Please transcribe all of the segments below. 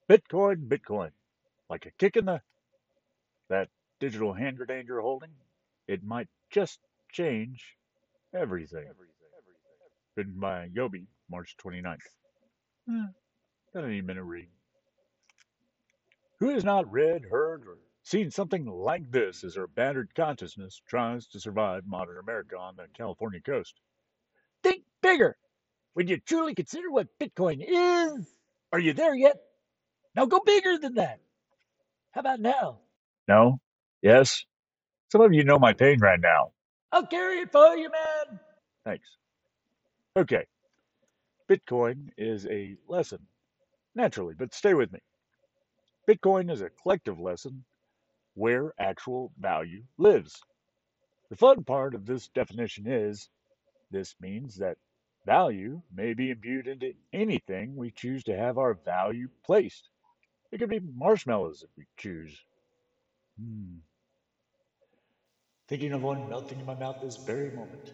Bitcoin, Bitcoin. Like a kick in that digital hand grenade you're holding. It might just change everything. Written by Yobi, March 29th. Got any minute reading. Who has not read, heard, or seen something like this as our battered consciousness tries to survive modern America on the California coast? Think bigger! When you truly consider what Bitcoin is, are you there yet? Now go bigger than that. How about now? No? Yes? Some of you know my pain right now. I'll carry it for you, man. Thanks. Okay. Bitcoin is a lesson, naturally, but stay with me. Bitcoin is a collective lesson where actual value lives. The fun part of this definition is this means that value may be imbued into anything we choose to have our value placed. It could be marshmallows if we choose. Hmm. Thinking of one melting in my mouth this very moment.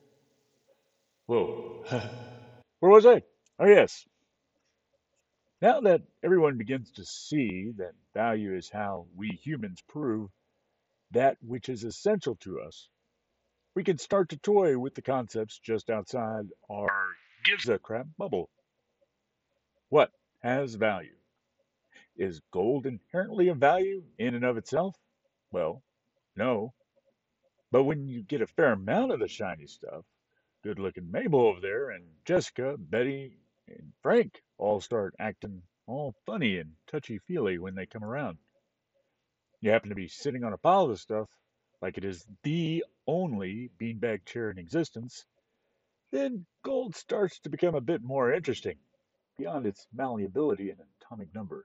Whoa. Where was I? Oh, yes. Now that everyone begins to see that value is how we humans prove that which is essential to us, we can start to toy with the concepts just outside our gives a crap bubble. What has value? Is gold inherently of value in and of itself? Well, no. But when you get a fair amount of the shiny stuff, good looking Mabel over there and Jessica, Betty, and Frank all start acting all funny and touchy feely when they come around. You happen to be sitting on a pile of the stuff like it is the only beanbag chair in existence, then gold starts to become a bit more interesting beyond its malleability and atomic number.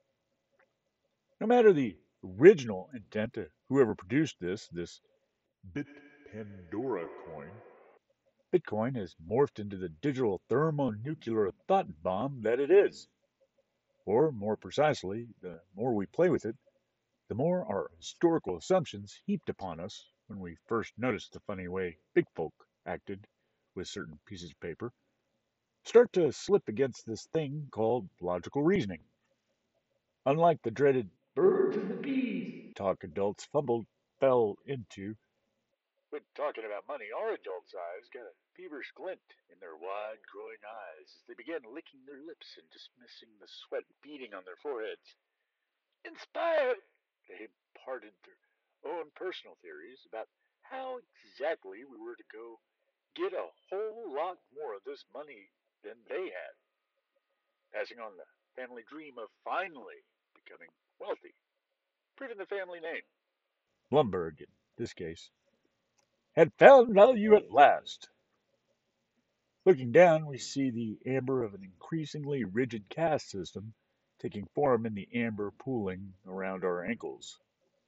No matter the original intent of whoever produced this Bit Pandora coin, Bitcoin has morphed into the digital thermonuclear thought bomb that it is. Or, more precisely, the more we play with it, the more our historical assumptions heaped upon us when we first noticed the funny way big folk acted with certain pieces of paper start to slip against this thing called logical reasoning. Unlike the dreaded birds and the bees talk adults fell into when talking about money, our adults' eyes got a feverish glint in their wide, growing eyes as they began licking their lips and dismissing the sweat beading on their foreheads. Inspired, they imparted their own personal theories about how exactly we were to go get a whole lot more of this money than they had, passing on the family dream of finally becoming wealthy, proving the family name. Blumberg, in this case, had found value at last. Looking down, we see the amber of an increasingly rigid caste system taking form in the amber pooling around our ankles.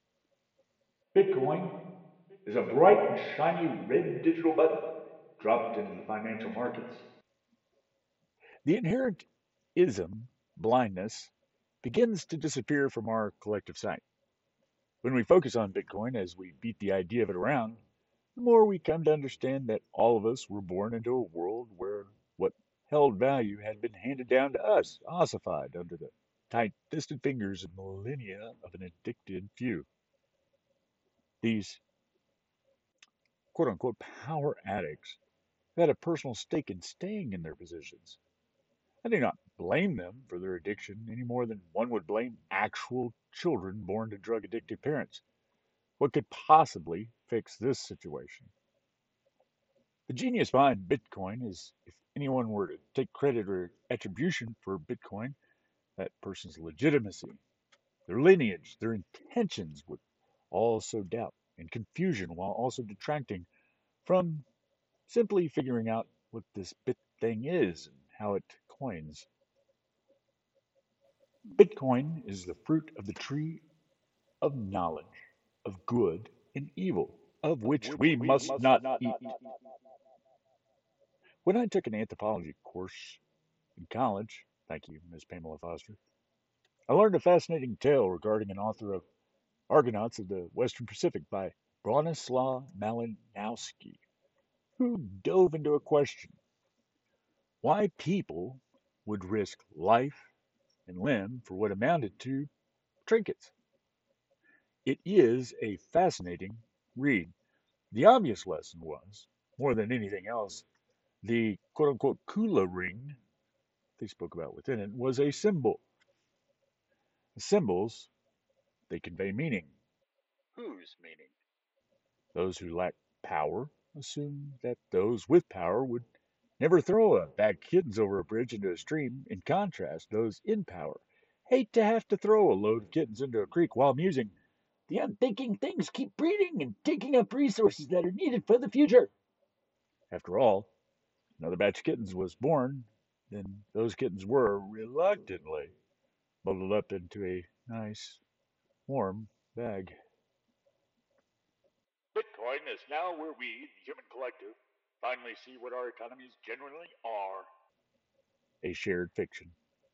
Bitcoin is a bright and shiny red digital button dropped into the financial markets. The inherent ism, blindness, begins to disappear from our collective sight. When we focus on Bitcoin as we beat the idea of it around, the more we come to understand that all of us were born into a world where what held value had been handed down to us, ossified under the tight fisted fingers of millennia of an addicted few. These quote unquote power addicts had a personal stake in staying in their positions. I do not blame them for their addiction any more than one would blame actual children born to drug addicted parents. What could possibly fix this situation? The genius behind Bitcoin is if anyone were to take credit or attribution for Bitcoin, that person's legitimacy, their lineage, their intentions would all sow doubt and confusion while also detracting from simply figuring out what this bit thing is and how it coins. Bitcoin is the fruit of the tree of knowledge, of good and evil, of which we must not eat. When I took an anthropology course in college, thank you, Ms. Pamela Foster, I learned a fascinating tale regarding an author of Argonauts of the Western Pacific by Bronislaw Malinowski, who dove into a question why people would risk life, and limb for what amounted to trinkets. It is a fascinating read. The obvious lesson was, more than anything else, the quote unquote Kula ring they spoke about within it was a symbol. Symbols, they convey meaning. Whose meaning? Those who lack power assume that those with power would never throw a bag of kittens over a bridge into a stream. In contrast, those in power hate to have to throw a load of kittens into a creek while musing, the unthinking things keep breeding and taking up resources that are needed for the future. After all, another batch of kittens was born, then those kittens were reluctantly bundled up into a nice, warm bag. Bitcoin is now where we, the human collective, finally see what our economies genuinely are. A shared fiction.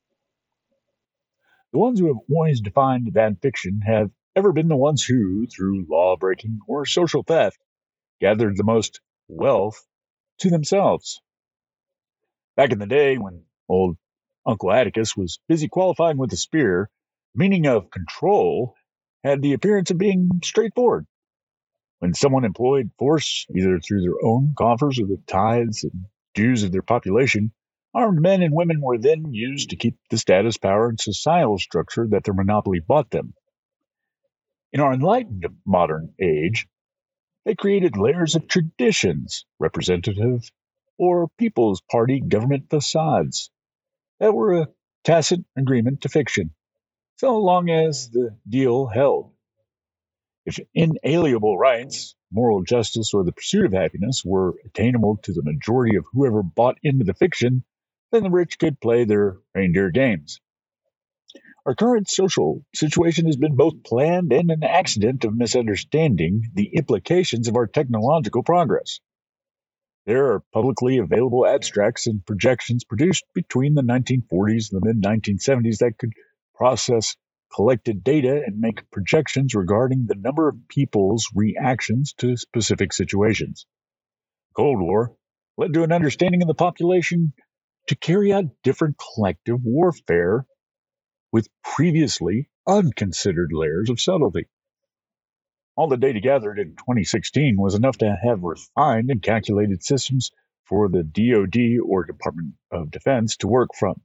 The ones who have always defined that fiction have ever been the ones who, through law breaking or social theft, gathered the most wealth to themselves. Back in the day when old Uncle Atticus was busy qualifying with a spear, the meaning of control had the appearance of being straightforward. When someone employed force, either through their own coffers or the tithes and dues of their population, armed men and women were then used to keep the status, power, and societal structure that their monopoly bought them. In our enlightened modern age, they created layers of traditions, representative or People's Party government facades that were a tacit agreement to fiction, so long as the deal held. If inalienable rights, moral justice, or the pursuit of happiness were attainable to the majority of whoever bought into the fiction, then the rich could play their reindeer games. Our current social situation has been both planned and an accident of misunderstanding the implications of our technological progress. There are publicly available abstracts and projections produced between the 1940s and the mid 1970s that could process collected data and make projections regarding the number of people's reactions to specific situations. The Cold War led to an understanding of the population to carry out different collective warfare with previously unconsidered layers of subtlety. All the data gathered in 2016 was enough to have refined and calculated systems for the DoD or Department of Defense to work from.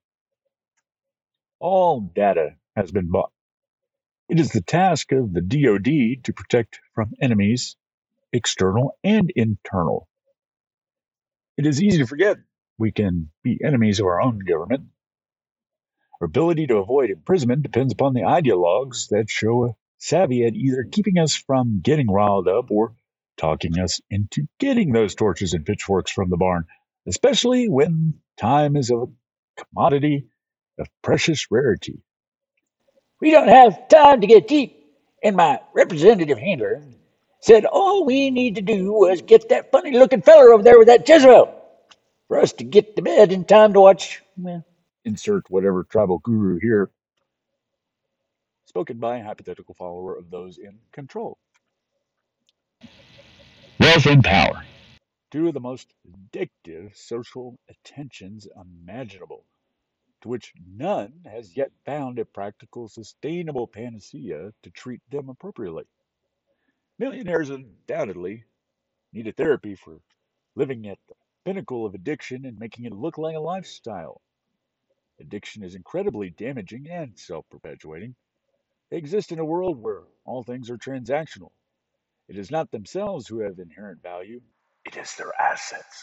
All data has been bought. It is the task of the DoD to protect from enemies, external and internal. It is easy to forget we can be enemies of our own government. Our ability to avoid imprisonment depends upon the ideologues that show a savvy at either keeping us from getting riled up or talking us into getting those torches and pitchforks from the barn, especially when time is a commodity of precious rarity. We don't have time to get deep. And my representative handler said all we need to do was get that funny looking feller over there with that Jezebel for us to get to bed in time to watch, well, insert whatever tribal guru here, spoken by a hypothetical follower of those in control. Wealth and power. Two of the most addictive social attentions imaginable, to which none has yet found a practical, sustainable panacea to treat them appropriately. Millionaires undoubtedly need a therapy for living at the pinnacle of addiction and making it look like a lifestyle. Addiction is incredibly damaging and self perpetuating. They exist in a world where all things are transactional. It is not themselves who have inherent value, it is their assets.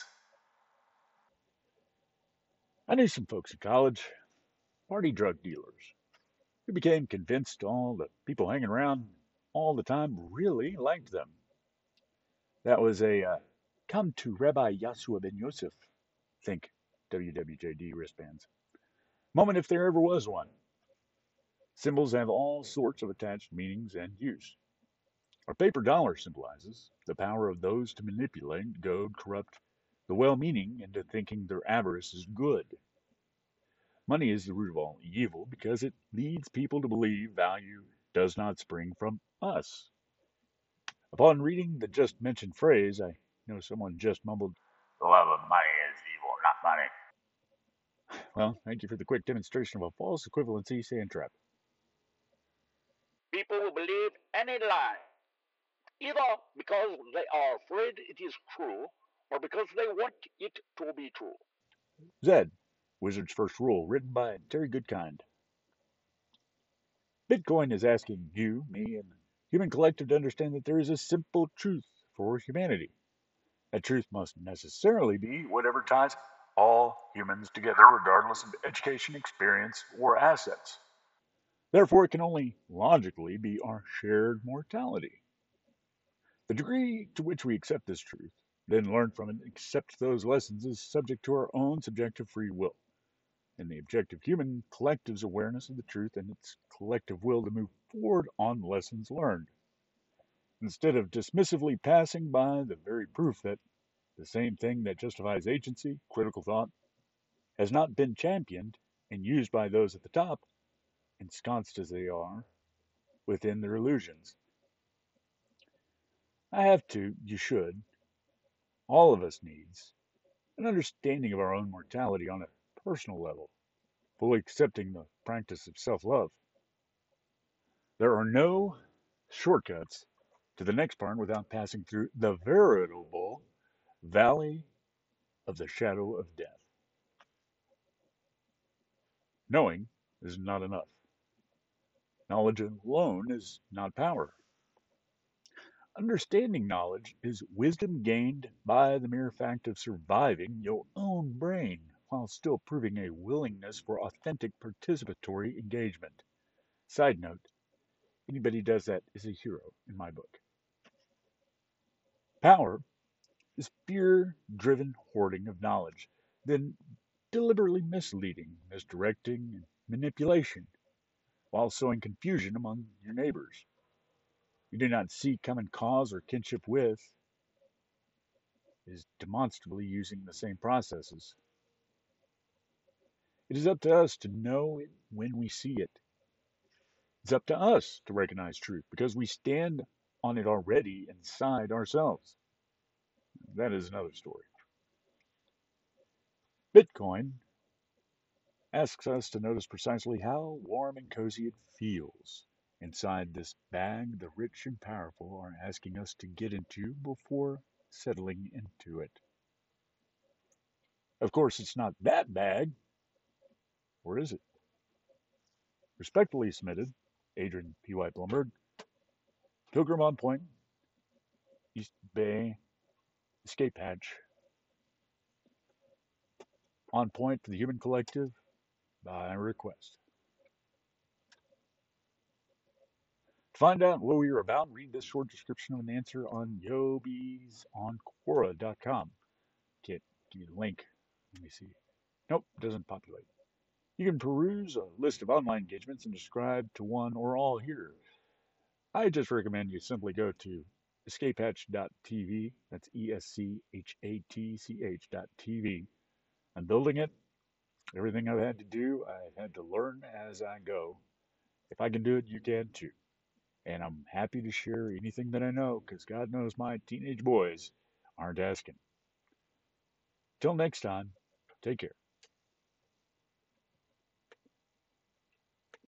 I knew some folks in college, party drug dealers, who became convinced all the people hanging around all the time really liked them. That was a come to Rabbi Yasua ben Yosef, think WWJD wristbands, moment if there ever was one. Symbols have all sorts of attached meanings and use. Our paper dollar symbolizes the power of those to manipulate, goad, corrupt the well meaning into thinking their avarice is good. Money is the root of all evil because it leads people to believe value does not spring from us. Upon reading the just mentioned phrase, I know someone just mumbled, "The love of money is evil, not money." Well, thank you for the quick demonstration of a false equivalency sand trap. People who believe any lie, either because they are afraid it is true or because they want it to be true. Zed, Wizard's First Rule, written by Terry Goodkind. Bitcoin is asking you, me, and the human collective to understand that there is a simple truth for humanity. That truth must necessarily be whatever ties all humans together, regardless of education, experience, or assets. Therefore, it can only logically be our shared mortality. The degree to which we accept this truth, then learn from it and accept those lessons, is subject to our own subjective free will and the objective human collective's awareness of the truth and its collective will to move forward on lessons learned. Instead of dismissively passing by the very proof that the same thing that justifies agency, critical thought, has not been championed and used by those at the top, ensconced as they are within their illusions. I have to, you should, all of us needs an understanding of our own mortality on a personal level, fully accepting the practice of self love. There are no shortcuts to the next part without passing through the veritable valley of the shadow of death. Knowing is not enough. Knowledge alone is not power. Understanding knowledge is wisdom gained by the mere fact of surviving your own brain while still proving a willingness for authentic participatory engagement. Side note, anybody who does that is a hero in my book. Power is fear driven hoarding of knowledge, then deliberately misleading, misdirecting, and manipulation while sowing confusion among your neighbors. You do not see common cause or kinship with, is demonstrably using the same processes. It is up to us to know it when we see it. It's up to us to recognize truth because we stand on it already inside ourselves. That is another story. Bitcoin asks us to notice precisely how warm and cozy it feels inside this bag the rich and powerful are asking us to get into before settling into it. Of course, it's not that bag, or is it? Respectfully submitted, Adrian P. White Blumberg, Pilgrim on Point, East Bay, Escape Hatch, on point for the human collective by request. To find out what we are about, read this short description of an answer on yobiesonquora.com. Can't give you the link. Let me see. Nope, doesn't populate. You can peruse a list of online engagements and subscribe to one or all here. I just recommend you simply go to escapehatch.tv. That's ESCHATCH.tv. I'm building it. Everything I've had to do, I've had to learn as I go. If I can do it, you can too. And I'm happy to share anything that I know because God knows my teenage boys aren't asking. Till next time, take care.